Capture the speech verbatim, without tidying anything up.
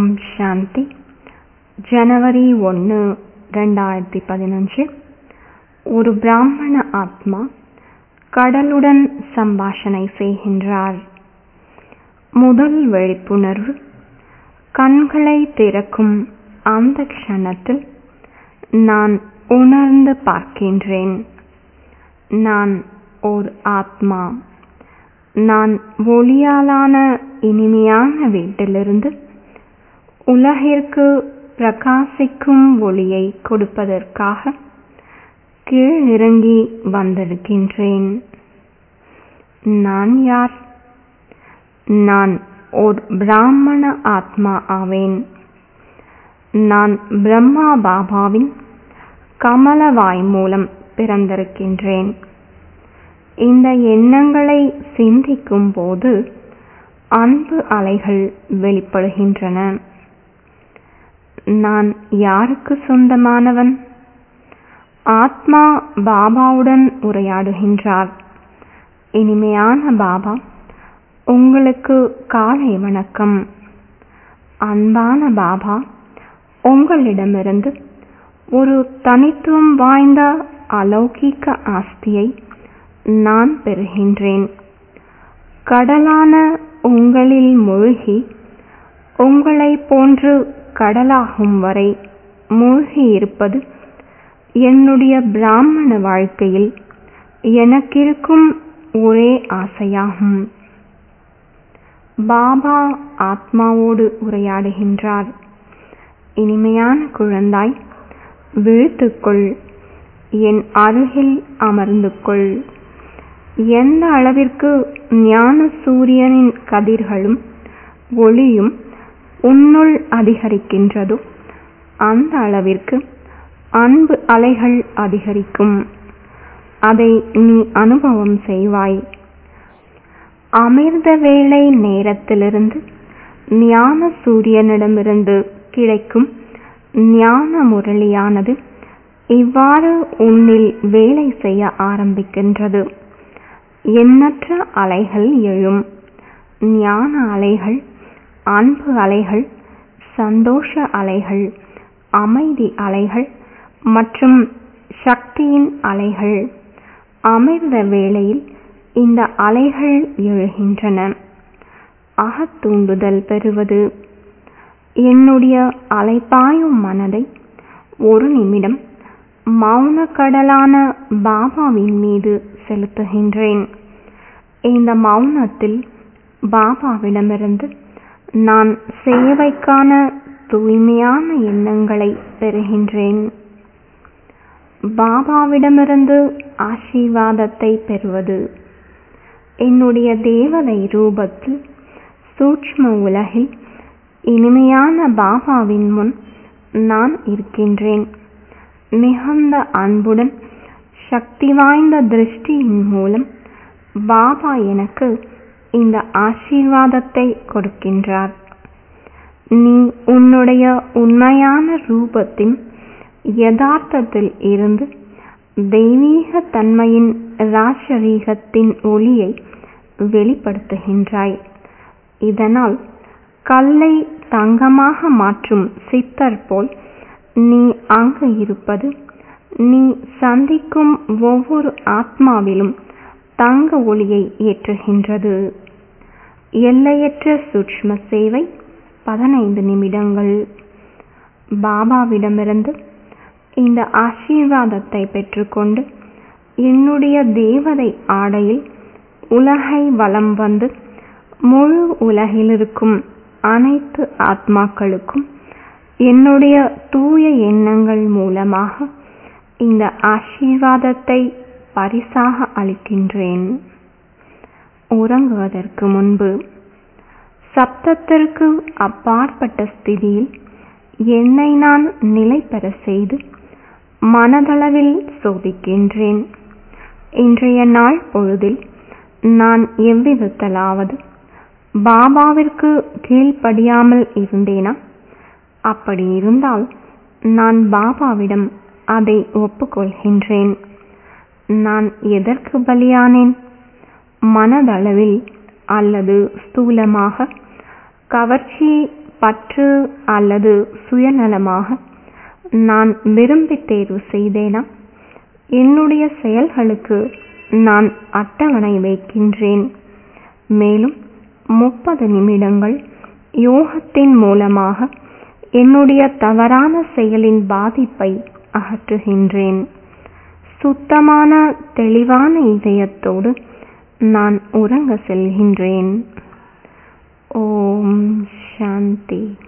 ஓம் சாந்தி. ஜனவரி ஒன்று ரெண்டாயிரத்தி பதினஞ்சு. ஒரு பிராமண ஆத்மா கடலுடன் சம்பாஷணை செய்கின்றார். முதல் விழிப்புணர்வு. கண்களை திறக்கும் அந்த க்ஷணத்தில் நான் உணர்ந்து பார்க்கின்றேன். நான் ஓர் ஆத்மா. நான் ஒளியாலான இனிமையான வீட்டிலிருந்து உலகிற்கு பிரகாசிக்கும் ஒளியை கொடுப்பதற்காக கீழிறங்கி வந்திருக்கின்றேன். நான் யார்? நான் ஓர் பிராமண ஆத்மா ஆவேன். நான் பிரம்மா பாபாவின் கமலவாய் மூலம் பிறந்திருக்கின்றேன். இந்த எண்ணங்களை சிந்திக்கும் போது அன்பு அலைகள் வெளிப்படுகின்றன. நான் யாருக்கு சொந்தமானவன்? ஆத்மா பாபாவுடன் உரையாடுகின்றார். இனிமையான பாபா, உங்களுக்கு காலை வணக்கம். அன்பான பாபா, உங்களிடமிருந்து ஒரு தனித்துவம் வாய்ந்த அலௌகிக ஆஸ்தியை நான் பெறுகின்றேன். கடலான உங்களில் மூழ்கி உங்களை போன்று கடலாகும் வரை மூழ்கி இருப்பது என்னுடைய பிராமண வாழ்க்கையில் எனக்கிருக்கும் ஒரே ஆசையாகும். பாபா ஆத்மாவோடு உரையாடுகின்றார். இனிமையான குழந்தாய், விழித்துக்கொள், என் அருகில் அமர்ந்து கொள். எந்த அளவிற்கு ஞான சூரியனின் கதிர்களும் ஒளியும் உன்னுள் அதிகரிக்கின்றதோ அந்த அளவிற்கு அன்பு அலைகள் அதிகரிக்கும். அதை நீ அனுபவம் செய்வாய். அமிர்த வேளை நேரத்திலிருந்து ஞான சூரியனிடமிருந்து கிடைக்கும் ஞான முரளியானது இவ்வாறு உன்னில் வேலை செய்ய ஆரம்பிக்கின்றது. எண்ணற்ற அலைகள் எழும். ஞான அலைகள், அன்பு அலைகள், சந்தோஷ அலைகள், அமைதி அலைகள் மற்றும் சக்தியின் அலைகள். அமிர்த வேளையில் இந்த அலைகள் எழுகின்றன. அகத்தூண்டுதல் பெறுவது. என்னுடைய அலைபாயும் மனதை ஒரு நிமிடம் மௌன கடலான பாபாவின் மீது செலுத்துகின்றேன். இந்த மௌனத்தில் பாபாவிடமிருந்து நான் சேவைக்கான தூய்மையான எண்ணங்களை பெறுகின்றேன். பாபாவிடமிருந்து ஆசீர்வாதத்தை பெறுவது. என்னுடைய தேவதை ரூபத்தில் சூட்ச்ம உலகில் இனிமையான பாபாவின் முன் நான் இருக்கின்றேன். மிகுந்த அன்புடன் சக்தி வாய்ந்த திருஷ்டியின் மூலம் பாபா எனக்கு இந்த ஆசீர்வாதத்தை கொடுக்கின்றார். நீ உன்னுடைய உண்மையான ரூபத்தின் யதார்த்தத்தில் இருந்து தெய்வீக தன்மையின் ராஜரீகத்தின் ஒளியை வெளிப்படுத்துகின்றாய். இதனால் கல்லை தங்கமாக மாற்றும் சித்தர் போல் நீ அங்கு இருப்பது நீ சந்திக்கும் ஒவ்வொரு ஆத்மாவிலும் தங்க ஒளியை ஏற்றுகின்றது. எல்லையற்ற சூட்ச்ம சேவை. பதினைந்து நிமிடங்கள். பாபாவிடமிருந்து இந்த ஆசீர்வாதத்தை பெற்றுக்கொண்டு என்னுடைய தேவதை ஆடையில் உலகை வலம் வந்து முழு உலகிலிருக்கும் அனைத்து ஆத்மாக்களுக்கும் என்னுடைய தூய எண்ணங்கள் மூலமாக இந்த ஆசீர்வாதத்தை பரிசாக அளிக்கின்றேன். உறங்குவதற்கு முன்பு சப்தத்திற்கு அப்பாற்பட்ட ஸ்திதியில் என்னை நான் நிலை பெற செய்து மனதளவில் சோதிக்கின்றேன். இன்றைய நாள் பொழுதில் நான் எவ்விதத்திலாவது பாபாவிற்கு கீழ்ப்படியாமல் இருந்தேனா? அப்படி இருந்தால் நான் பாபாவிடம் அதை ஒப்புக்கொள்கின்றேன். நான் எதற்கு பலியானேன்? மனதளவில் அல்லது ஸ்தூலமாக கவர்ச்சியை பற்று அல்லது சுயநலமாக நான் விரும்பி தேர்வு செய்தேனா? என்னுடைய செயல்களுக்கு நான் அட்டவணை வைக்கின்றேன். மேலும் முப்பது நிமிடங்கள் யோகத்தின் மூலமாக என்னுடைய தவறான செயலின் பாதிப்பை அகற்றுகின்றேன். சுத்தமான தெளிவான இதயத்தோடு நான் உறங்க செல்கின்றேன். ஓம் சாந்தி.